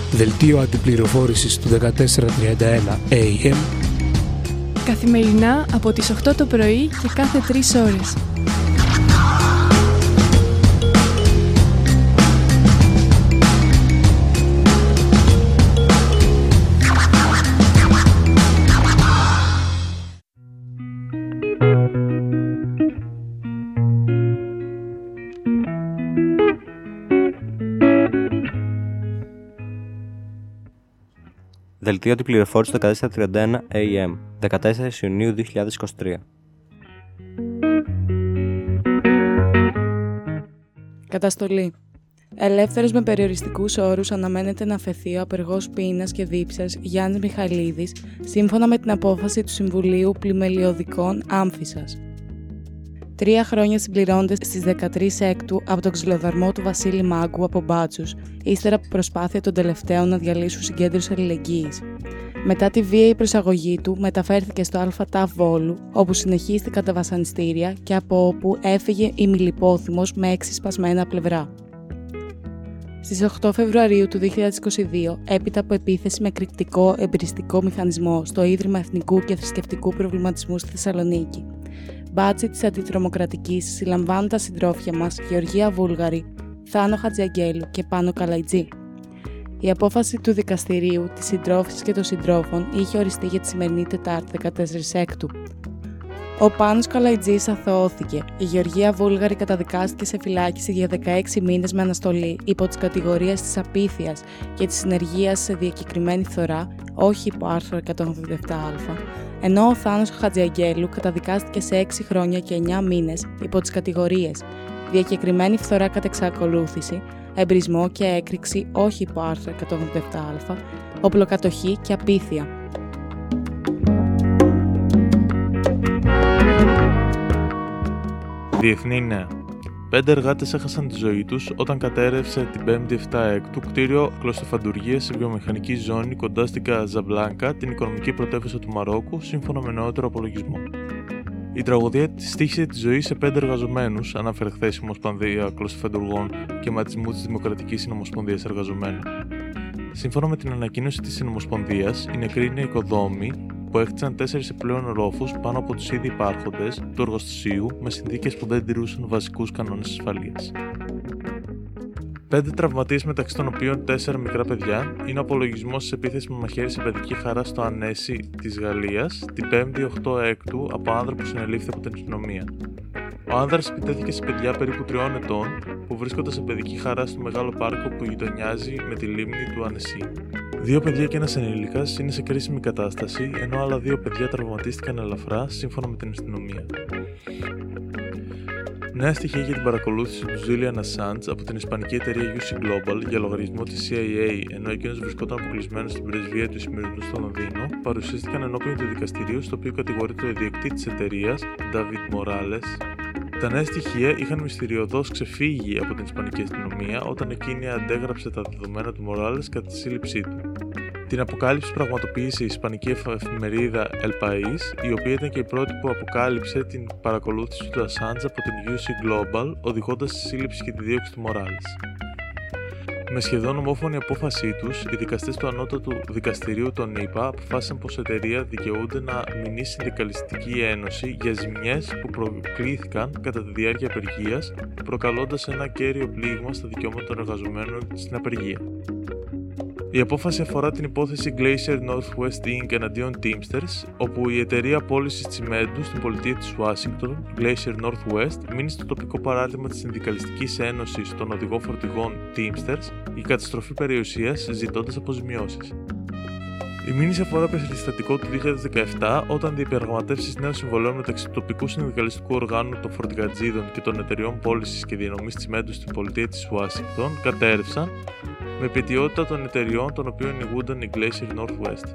Δελτίο αντιπληροφόρησης του 1431 AM. Καθημερινά από τις 8 το πρωί και κάθε 3 ώρες. Δελτίο αντιπληροφόρησης του 1431 AM, 14 Ιουνίου 2023. Καταστολή. Ελεύθερος με περιοριστικούς όρους αναμένεται να αφαιθεί ο απεργός πείνας και δίψας Γιάννης Μιχαηλίδης, σύμφωνα με την απόφαση του Συμβουλίου Πλημελιωδικών Άμφισσας. 3 χρόνια συμπληρώνονται στις 13 Έκτου από τον ξυλοδαρμό του Βασίλη Μάγκου από Μπάτσους, ύστερα από προσπάθεια των τελευταίων να διαλύσουν συγκέντρωση αλληλεγγύης. Μετά τη βίαιη προσαγωγή του, μεταφέρθηκε στο ΑΤΑΒ Βόλου, όπου συνεχίστηκαν τα βασανιστήρια και από όπου έφυγε ημιλιπόθυμος με 6 σπασμένα πλευρά. Στις 8 Φεβρουαρίου του 2022, έπειτα από επίθεση με εκρηκτικό εμπριστικό μηχανισμό στο Ίδρυμα Εθνικού και Θρησκευτικού Προβληματισμού στη Θεσσαλονίκη, μπάτσι της αντιτρομοκρατικής συλλαμβάνουν τα συντρόφια μας Γεωργία Βούλγαρη, Θάνο Χατζιαγγέλου και Πάνο Καλαϊτζή. Η απόφαση του δικαστηρίου της συντρόφισσας και των συντρόφων είχε οριστεί για τη σημερινή Τετάρτη 14 Έκτου. Ο Πάνος Καλαϊτζής αθωώθηκε. Η Γεωργία Βούλγαρη καταδικάστηκε σε φυλάκιση για 16 μήνες με αναστολή υπό τις κατηγορίες της απίθειας και της συνεργείας σε διακεκριμένη φθορά, όχι υπό άρθρο 187α, ενώ ο Θάνος Χατζιαγγέλου καταδικάστηκε σε 6 χρόνια και 9 μήνες υπό τις κατηγορίες διακεκριμένη φθορά κατά εξακολούθηση, εμπρισμό και έκρηξη, όχι υπό άρθρο 187α, οπλοκατοχή και απίθεια. Διεθνή νέα. 5 εργάτες έχασαν τη ζωή τους όταν κατέρευσε την 5η 7 Έκτου κτίριο κλωστοφαντουργίας σε βιομηχανική ζώνη κοντά στην Καζαμπλάνκα, την οικονομική πρωτεύουσα του Μαρόκου, σύμφωνα με νεότερο απολογισμό. Η τραγωδία στοίχησε τη ζωή σε 5 εργαζομένους, αναφέρει χθες η Ομοσπονδία Κλωστοφαντουργών και Ματισμού της Δημοκρατικής Συνομοσπονδίας Εργαζομένων. Σύμφωνα με την ανακοίνωση της Συνομοσπονδίας, οι νεκροί είναι οικοδόμοι που έχτισαν 4 επιπλέον ρόφους πάνω από τους ήδη υπάρχοντες του εργοστασίου με συνθήκες που δεν τηρούσαν βασικούς κανόνες ασφαλείας. 5 τραυματίες, μεταξύ των οποίων 4 μικρά παιδιά, είναι ο απολογισμός της επίθεσης με μαχαίρι σε παιδική χαρά στο Ανέσι της Γαλλίας την 5η 8 Έκτου από άνδρα που συνελήφθη από την αστυνομία. Ο άνδρας επιτέθηκε σε παιδιά περίπου 3 ετών που βρίσκονται σε παιδική χαρά στο μεγάλο πάρκο που γειτονιάζει με τη λίμνη του Ανεσί. 2 παιδιά και ένας ενήλικας είναι σε κρίσιμη κατάσταση, ενώ άλλα 2 παιδιά τραυματίστηκαν ελαφρά, σύμφωνα με την αστυνομία. Νέα στοιχεία για την παρακολούθηση του Julian Assange από την ισπανική εταιρεία UC Global για λογαριασμό της CIA, ενώ εκείνος βρισκόταν αποκλεισμένος στην πρεσβεία του Ισημερινού στο Λονδίνο, παρουσιάστηκαν ενώπιον του δικαστηρίου, στο οποίο κατηγορείται ο ιδιοκτήτης της εταιρείας, David Morales. Τα νέα στοιχεία είχαν μυστηριωδώς ξεφύγει από την ισπανική αστυνομία όταν εκείνη αντέγραψε τα δεδομένα του Morales κατά τη σύλληψή του. Την αποκάλυψη πραγματοποίησε η ισπανική εφημερίδα El País, η οποία ήταν και η πρώτη που αποκάλυψε την παρακολούθηση του Assange από την UC Global, οδηγώντας στη σύλληψη και τη δίωξη του Morales. Με σχεδόν ομόφωνη απόφασή τους, οι δικαστές του Ανώτατου Δικαστηρίου των ΗΠΑ αποφάσισαν πως η εταιρεία δικαιούνται να μηνύσει Συνδικαλιστική Ένωση για ζημιές που προκλήθηκαν κατά τη διάρκεια απεργίας, προκαλώντας ένα κέριο πλήγμα στα δικαιώματα των εργαζομένων στην απεργία. Η απόφαση αφορά την υπόθεση Glacier Northwest Inc. εναντίον Teamsters, όπου η εταιρεία πώλησης τσιμέντου στην πολιτεία της Ουάσιγκτον, Glacier Northwest, μείνει στο τοπικό παράρτημα της Συνδικαλιστικής Ένωσης των Οδηγών Φορτηγών Teamsters η καταστροφή περιουσίας, ζητώντας αποζημιώσεις. Η μήνυση αφορά περιστατικό του 2017, όταν διαπραγματεύσεις νέων συμβολέων μεταξύ του τοπικού συνδικαλιστικού οργάνου των φορτηγατζίδων και των εταιριών πώλησης και διανομής τσιμέντου στην πολιτεία της Ουάσιγκτον κατέρευσαν με επαιτειότητα των εταιριών των οποίων ηγούνταν η Glacier Northwest.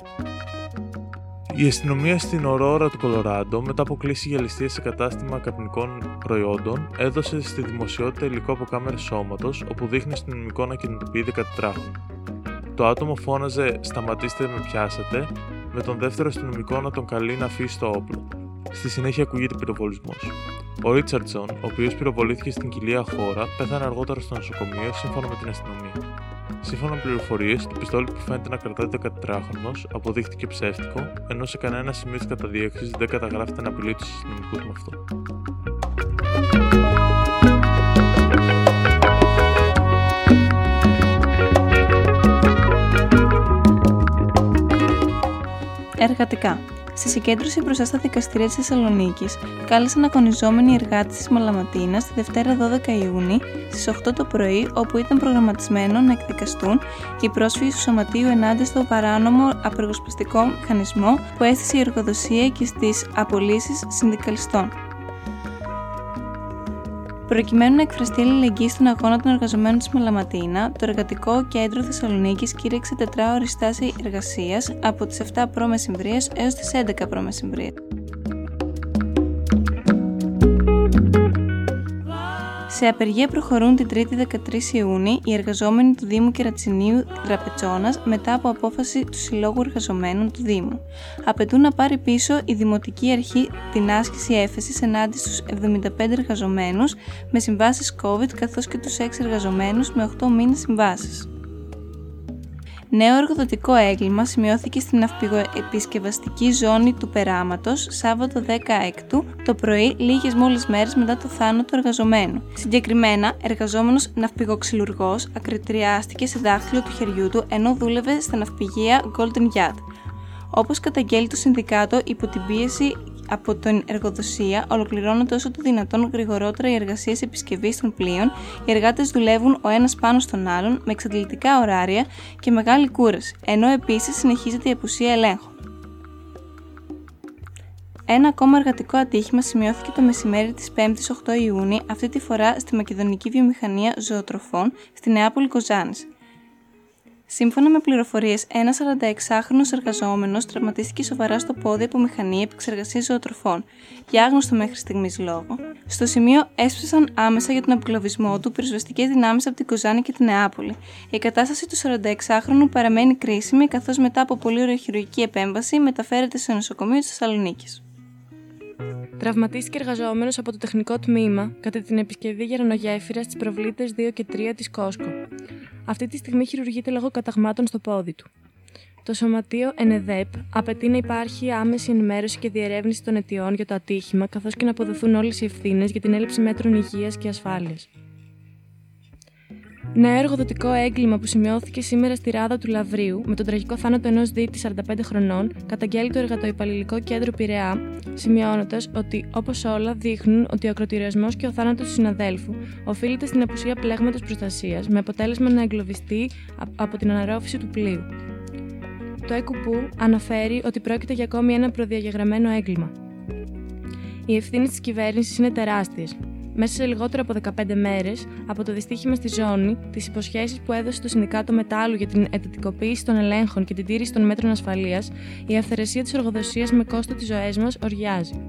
Η αστυνομία στην Ορόρα του Κολοράντο, μετά από κλήση για ληστεία σε κατάστημα καπνικών προϊόντων, έδωσε στη δημοσιότητα υλικό από κάμερες σώματος, όπου δείχνει αστυνομικό να κινητοποιεί 14χρονο. Το άτομο φώναζε «Σταματήστε, με πιάσατε», με τον δεύτερο αστυνομικό να τον καλεί να αφήσει το όπλο. Στη συνέχεια ακούγεται πυροβολισμός. Ο Ρίτσαρντσον, ο οποίος πυροβολήθηκε στην κοιλία χώρα, πέθανε αργότερα στο νοσοκομείο σύμφωνα με την αστυνομία. Σύμφωνα με πληροφορίες, το πιστόλι που φαίνεται να κρατάει 14χρονος αποδείχθηκε ψεύτικο, ενώ σε κανένα σημείο της καταδίωξης δεν καταγράφεται απειλή του αστυνομικού με αυτό. Εργατικά. Στη συγκέντρωση μπροστά στα δικαστήρια της Θεσσαλονίκης, κάλεσαν αγωνιζόμενοι εργάτες της Μαλαματίνας τη Δευτέρα 12 Ιούνιου στις 8 το πρωί, όπου ήταν προγραμματισμένο να εκδικαστούν οι πρόσφυγες του Σωματείου ενάντια στο παράνομο απεργοσπαστικό μηχανισμό που έστησε η εργοδοσία και στις απολύσεις συνδικαλιστών. Προκειμένου να εκφραστεί αλληλεγγύη στον αγώνα των εργαζομένων της Μαλαματίνα, το Εργατικό Κέντρο Θεσσαλονίκης κήρυξε 4ωρη στάση εργασίας από τις 7 π.Μ. έως τις 11 π.Μ. Σε απεργία προχωρούν την 3η 13 Ιούνιου οι εργαζόμενοι του Δήμου Κερατσινίου Τραπετσόνας μετά από απόφαση του Συλλόγου Εργαζομένων του Δήμου. Απαιτούν να πάρει πίσω η Δημοτική Αρχή την άσκηση έφεσης ενάντια στους 75 εργαζομένους με συμβάσεις COVID καθώς και τους 6 εργαζομένους με 8 μήνες συμβάσεις. Νέο εργοδοτικό έγκλημα σημειώθηκε στην ναυπηγοεπισκευαστική ζώνη του Περάματος Σάββατο 16 το πρωί, λίγες μόλις μέρες μετά το θάνατο του εργαζομένου. Συγκεκριμένα, εργαζόμενος ναυπηγοξυλουργός ακριτριάστηκε σε δάχτυλο του χεριού του ενώ δούλευε στα ναυπηγεία Golden Yacht. Όπως καταγγέλει το Συνδικάτο, υπό την πίεση από την εργοδοσία, ολοκληρώνονται όσο το δυνατόν γρηγορότερα οι εργασίες επισκευής των πλοίων, οι εργάτες δουλεύουν ο ένας πάνω στον άλλον με εξαντλητικά ωράρια και μεγάλη κούραση, ενώ επίσης συνεχίζεται η απουσία ελέγχων. Ένα ακόμα εργατικό ατύχημα σημειώθηκε το μεσημέρι της 5ης 8 Ιούνιου, αυτή τη φορά στη Μακεδονική Βιομηχανία Ζωοτροφών στη Νεάπολη Κοζάνης. Σύμφωνα με πληροφορίες, ένας 46χρονος εργαζόμενος τραυματίστηκε σοβαρά στο πόδι από μηχανή επεξεργασίας ζωοτροφών, για άγνωστο μέχρι στιγμής λόγο. Στο σημείο έσπευσαν άμεσα για τον απεγκλωβισμό του πυροσβεστικές δυνάμεις από την Κοζάνη και την Νεάπολη. Η κατάσταση του 46χρονου παραμένει κρίσιμη, καθώς μετά από πολυωροχειρουργική επέμβαση μεταφέρεται σε νοσοκομείο της Θεσσαλονίκης. Τραυματίστηκε εργαζόμενος από το τεχνικό τμήμα κατά την επισκευή γερανογέφυρας στις προβλήτες 2 και 3 της Κόσκο. Αυτή τη στιγμή χειρουργείται λόγω καταγμάτων στο πόδι του. Το Σωματείο ΕΝΕΔΕΠ απαιτεί να υπάρχει άμεση ενημέρωση και διερεύνηση των αιτιών για το ατύχημα, καθώς και να αποδοθούν όλες οι ευθύνες για την έλλειψη μέτρων υγείας και ασφάλειας. Νέο εργοδοτικό έγκλημα που σημειώθηκε σήμερα στη Ράδα του Λαβρίου με τον τραγικό θάνατο ενός δίτη 45 χρονών καταγγέλει το Εργατοϊπαλληλικό Κέντρο Πειραιά, σημειώνοντας ότι, όπως όλα, δείχνουν ότι ο ακροτηριασμός και ο θάνατος του συναδέλφου οφείλεται στην απουσία πλέγματος προστασίας, με αποτέλεσμα να εγκλωβιστεί από την αναρρόφηση του πλοίου. Το ΕΚΟΥΠΟΥ αναφέρει ότι πρόκειται για ακόμη ένα προδιαγεγραμμένο έγκλημα. Οι ευθύνες της κυβέρνησης είναι τεράστιες. Μέσα σε λιγότερο από 15 μέρες από το δυστύχημα στη ζώνη, τις υποσχέσεις που έδωσε το Συνδικάτο Μετάλλου για την εντατικοποίηση των ελέγχων και την τήρηση των μέτρων ασφαλείας, η αυθαιρεσία της εργοδοσίας με κόστο τις ζωές μας οριάζει.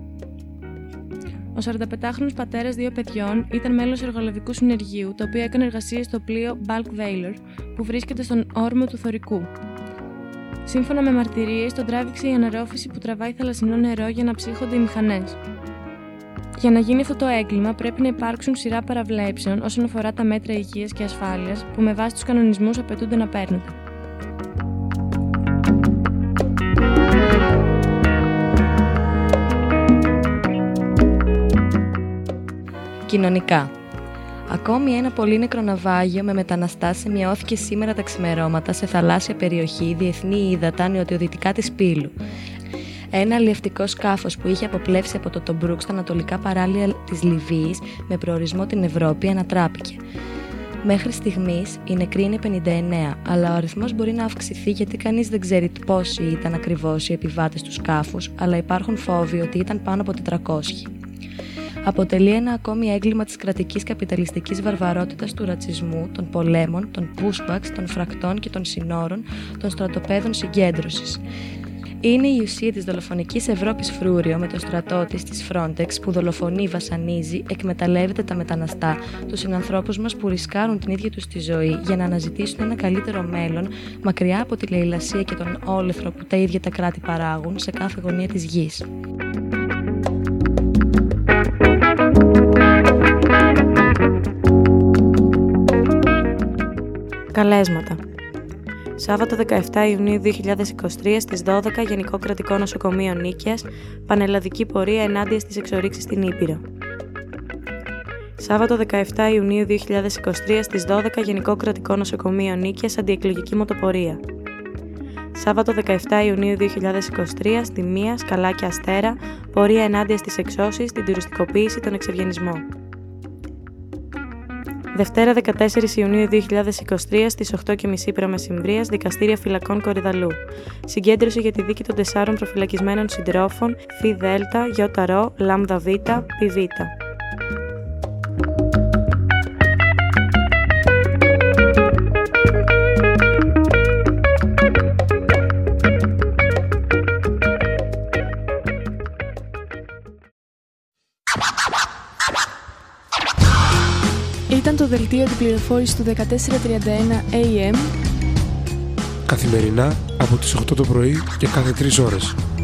Ο 45χρονος πατέρας 2 παιδιών ήταν μέλος εργολαβικού συνεργείου, το οποίο έκανε εργασίες στο πλοίο Bulk Valor, που βρίσκεται στον όρμο του Θωρικού. Σύμφωνα με μαρτυρίες, τον τράβηξε η αναρρόφηση που τραβάει θαλασσινό νερό για να ψύχονται οι μηχανές. Για να γίνει αυτό το έγκλημα, πρέπει να υπάρξουν σειρά παραβλέψεων όσον αφορά τα μέτρα υγείας και ασφάλειας που με βάση τους κανονισμούς απαιτούνται να παίρνονται. Κοινωνικά. Ακόμη ένα πολύ νεκρό ναυάγιο με μεταναστάς σημειώθηκε σήμερα τα ξημερώματα σε θαλάσσια περιοχή διεθνή ύδατα νοτιοδυτικά της Πύλου. Ένα αλλιευτικό σκάφος που είχε αποπλέψει από το Τομπρούκ στα ανατολικά παράλια της Λιβύης με προορισμό την Ευρώπη ανατράπηκε. Μέχρι στιγμής οι νεκροί είναι 59, αλλά ο αριθμός μπορεί να αυξηθεί γιατί κανείς δεν ξέρει πόσοι ήταν ακριβώς οι επιβάτες του σκάφους, αλλά υπάρχουν φόβοι ότι ήταν πάνω από 400. Αποτελεί ένα ακόμη έγκλημα της κρατικής καπιταλιστικής βαρβαρότητας, του ρατσισμού, των πολέμων, των pushbacks, των φρακτών και των συνόρων, των στρατοπέδων συγκέντρωσης. Είναι η ουσία της δολοφονικής Ευρώπης φρούριο με το στρατό της Frontex που δολοφονεί, βασανίζει, εκμεταλλεύεται τα μεταναστά, τους συνανθρώπους μας που ρισκάρουν την ίδια τους τη ζωή για να αναζητήσουν ένα καλύτερο μέλλον μακριά από τη λαιλασία και τον όλεθρο που τα ίδια τα κράτη παράγουν σε κάθε γωνία της γης. Καλέσματα. Σάββατο 17 Ιουνίου 2023 στις 12 Γενικό Κρατικό Νοσοκομείο Νίκαιας, πανελλαδική πορεία ενάντια στις εξορίξεις στην Ήπειρο. Σάββατο 17 Ιουνίου 2023 στις 12 Γενικό Κρατικό Νοσοκομείο Νίκαιας, αντιεκλογική μοτοπορία. Σάββατο 17 Ιουνίου 2023 στη Μία, Σκαλάκια Αστέρα, πορεία ενάντια στις εξώσεις, την τουριστικοποίηση, τον εξευγενισμό. Δευτέρα 14 Ιουνίου 2023 στις 8.30 π.μ. Δικαστήρια Φυλακών Κορυδαλού. Συγκέντρωση για τη δίκη των 4 προφυλακισμένων συντρόφων Φι Δέλτα, Ιώτα Ρο, Λάμδα Β, Πι Β. Ήταν το δελτίο πληροφόρησης του 1431 AM καθημερινά από τις 8 το πρωί και κάθε 3 ώρες.